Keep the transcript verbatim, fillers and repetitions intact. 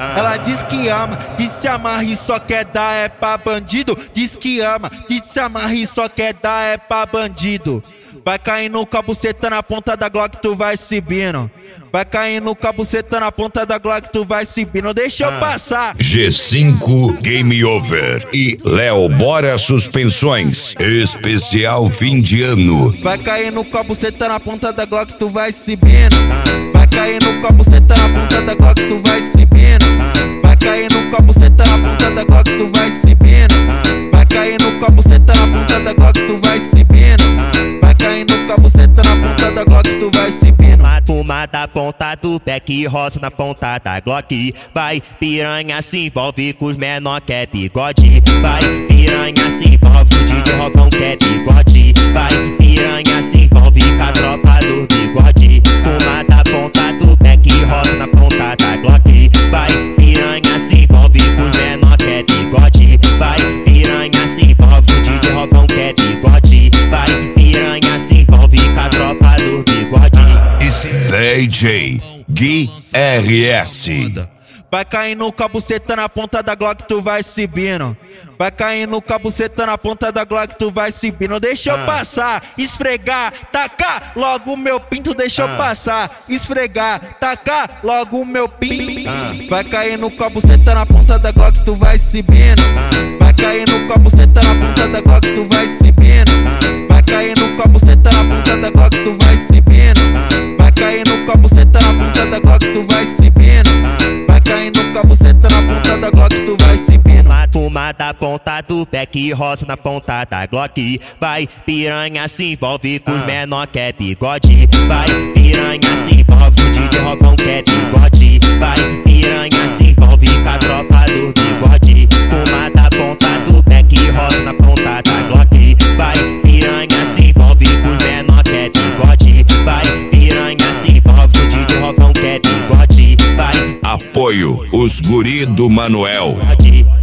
Ela diz que ama, diz se amarra e só quer dar é pra bandido. Diz que ama, diz se amarra e só quer dar é pra bandido. Vai caindo com a buceta na ponta da Glock, tu vai subindo. Vai caindo com a buceta na ponta da Glock, tu vai subindo. Deixa eu passar. G cinco Game Over e Léo Bora Suspensões. Especial fim de ano. Vai caindo com a buceta na ponta da Glock, tu vai subindo. Vai caindo com a buceta na ponta da Glock, tu vai subindo. Vai caindo com a buceta na ponta da Glock, tu vai subindo. Vai caindo com a buceta na ponta da Glock, tu vai subindo. Vai caindo com a buceta na ponta da Glock, tu vai subindo. Fuma da ponta do pé que roça na ponta da Glock. Vai, piranha se envolve com os menor que é bigode. Vai, piranha se envolve com o D J Robão que é bigode. Vai, piranha se envolve com a tropa do bigode. Fuma da ponta do pé que roça na ponta da Glock. Vai, piranha se envolve com os menor que é bigode. Vai, piranha se envolve com o D J Robão que é bigode. Vai, piranha se envolve com a tropa do bigode. D J Gui R S. Vai caindo com a buceta na ponta da Glock, tu vai subindo. Vai caindo com a buceta na ponta da Glock, tu vai subindo. Deixa eu passar, esfregar, tacar logo o meu pinto. Deixa eu passar, esfregar, tacar logo o meu pinto. Vai caindo com a buceta na ponta da Glock, tu vai subindo. Vai caindo com a buceta na ponta da Glock, tu vai subindo. Vai caindo com a buceta na ponta da Glock, tu vai subindo. Vai caindo com a buceta na ponta da Glock, tu vai subindo. Vai caindo com a buceta na ponta da Glock, tu vai subindo. Fuma da ponta do pé que roça na ponta da Glock. Vai, piranha se envolve com os menor que é bigode. Vai, piranha se envolve com o D J Robão que é bigode. Vai, piranha se envolve com a tropa do bigode. Fuma da ponta do pé que roça na ponta da Glock. Vai, piranha se envolve com os menor que é bigode. Vai, piranha se envolve com o D J Robão que é bigode. Vai, apoio os guri do Manuel.